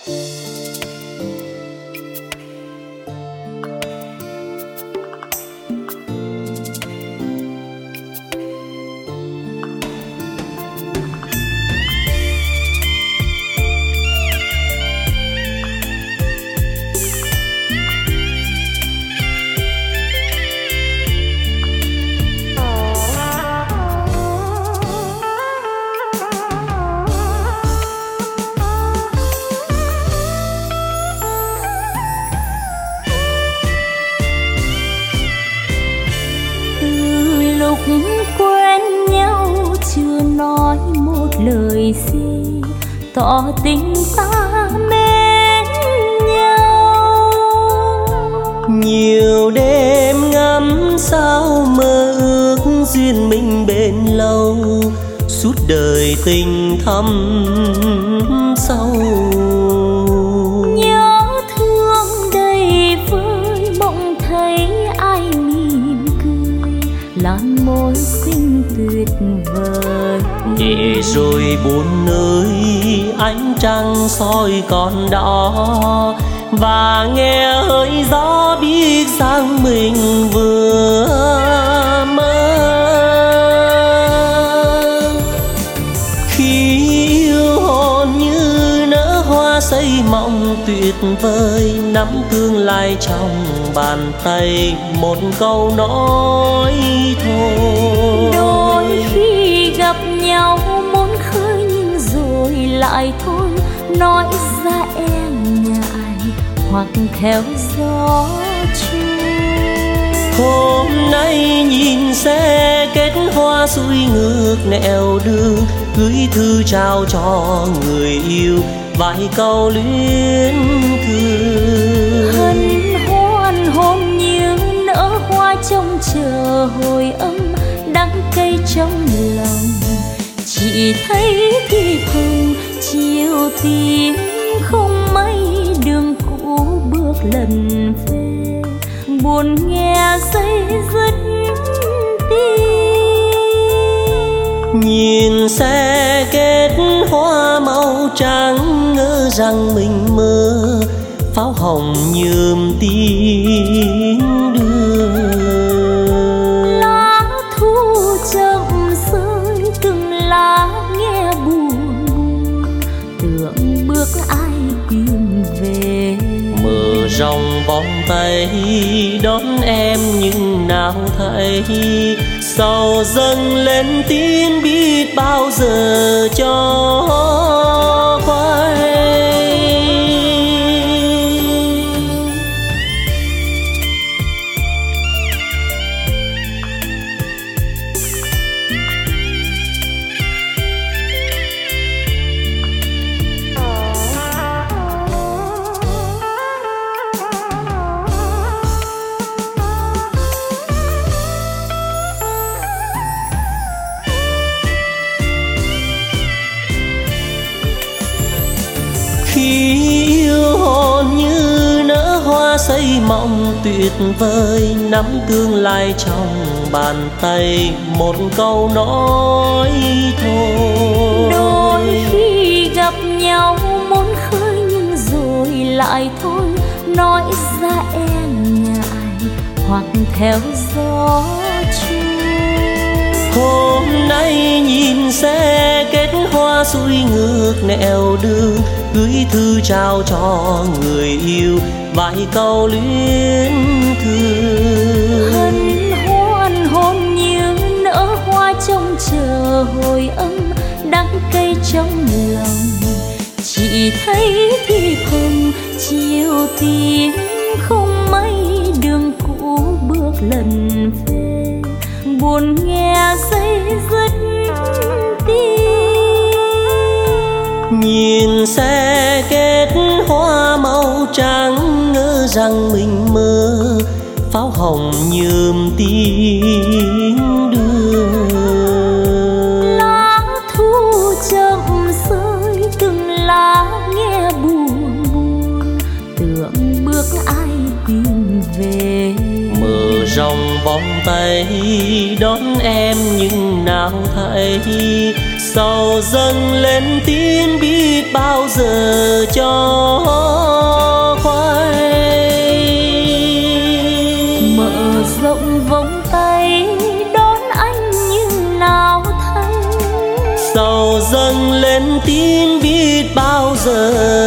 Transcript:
Lời gì tỏ tình ta mến nhau, nhiều đêm ngắm sao mơ ước duyên mình bền lâu, suốt đời tình thắm sâu. Nhớ thương đầy vơi mộng thấy ai mỉm cười, làn môi xinh tuyệt vời. Để rồi buồn nơi ánh trăng soi con đỏ, và nghe hơi gió biết rằng mình vừa mơ. Khi yêu hồn như nở hoa xây mộng tuyệt vời, nắm tương lai trong bàn tay, một câu nói thôi. Đôi khi gặp nhau muốn khơi nhưng rồi lại thôi, nói ra e ngại hoặc theo gió trôi. Hôm nay nhìn xe kết hoa xuôi ngược nẻo đường, gửi thư trao cho người yêu vài câu luyến thương. Hân hoan hôn như nở hoa trông chờ hồi âm, đắng cay trong lòng. Chỉ thấy thì thầm chiều tím không mấy đường cũ bước lần về, buồn nghe dây dứt tim. Nhìn xe kết hoa màu trắng, ngỡ rằng mình mơ pháo hồng nhuộm tiếng đưa. Lá thu chậm rơi từng lá nghe buồn buồn, tưởng bước ai tìm về. Mở rộng vòng tay đón em nhưng nào thấy, sầu dâng lên tin biết bao giờ cho quay. Khi yêu hồn như nở hoa xây mộng tuyệt vời, nắm tương lai trong bàn tay, một câu nói thôi. Đôi khi gặp nhau muốn khơi nhưng rồi lại thôi, nói ra e ngại hoặc theo gió trôi. Hôm nay nhìn xe kết hoa xuôi ngược nẻo đường, gửi thư trao cho người yêu vài câu luyến thương. Hân hoan hôn như nở hoa trông chờ hồi âm, đắng cay trong lòng. Chỉ thấy thì thầm chiều tím không mấy đường cũ bước lần về, buồn nghe dây dứt tim. Nhìn xe kết hoa màu trắng, ngỡ rằng mình mơ pháo hồng nhuộm tiếng đưa. Lá thu chậm rơi từng lá nghe buồn buồn, tưởng bước ai tìm về. Mở rộng vòng tay đón em nhưng nào thấy, sầu dâng lên tin biết bao giờ cho tay đón anh như nào thấy. Sầu dâng lên tim biết bao giờ